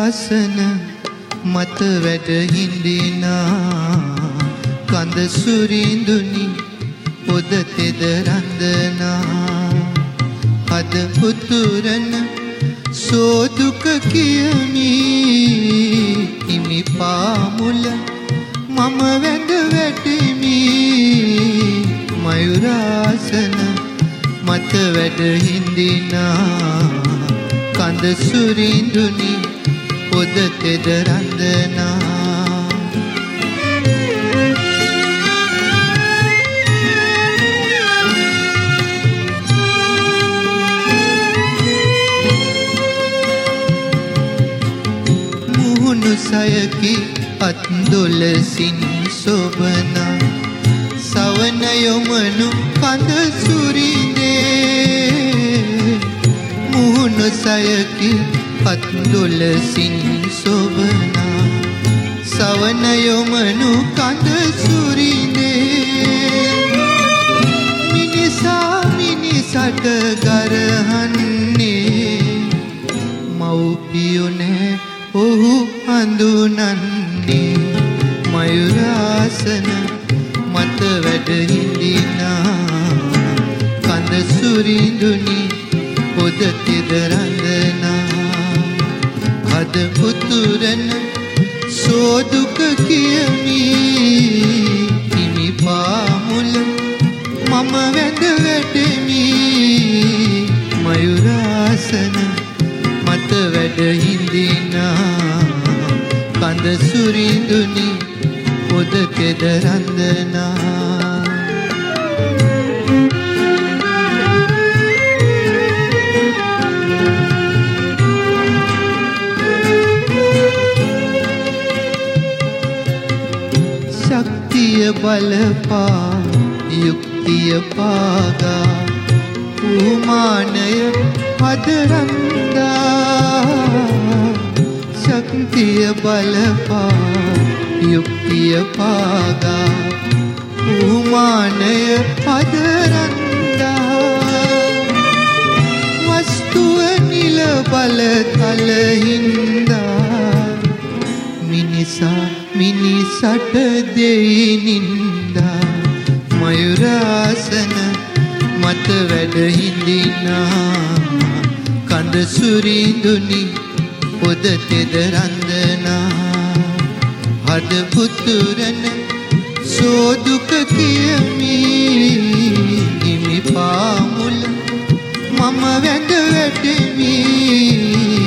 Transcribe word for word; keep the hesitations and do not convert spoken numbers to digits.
ආසන මත වැඩ හිඳිනා කඳ සුරිඳුනි පොද තෙද රඳනා අද උතුරන සෝදුක කියමි හිමි පාමුල මම වැඳ වැටෙමි මයුරාසන මත වැඩ හිඳිනා කඳ සුරිඳුනි පොද තෙද රඳනා සයකි අත්දොලසින් සොබනා සවන යොමනු කඳ සුරිඳේ මුහුණු සයකි අත්දොලසින් සොබනා සවන යොමනු කඳ සුරිඳේ මිනිසා මිනිසට ගරහන්නේ මව්පියෝ නෑ ඔහු හඳුනන්නේ මයුරාසන මත වැඩ හිඳිනා කඳ සුරිඳුනි පොද තෙද රඳනා අද උතුරන සෝදුක කියමි හිමි පාමුල මම වැඳ වැටෙමි මයුරාසන මත වැඩ හිඳිනා කඳ සුරිඳුනි පොද තෙද රඳනා ශක්තිය බලපා යුක්තිය පාගා උමානය හදරන්දා ශක්තිය බලපා යුක්තිය පාගා උමානය හදරන්දා වස්තුව නිල බල තලහින්දා මිනිසා මිනිසට දෙයි නින්දා මයුරාසන මත වැඩ හිඳිනා කඳ සුරිඳුනි පොද තෙද රඳනා අද පුතුරන සෝදුක කියමි හිමි පාමුල මම වැඳ වැටෙමි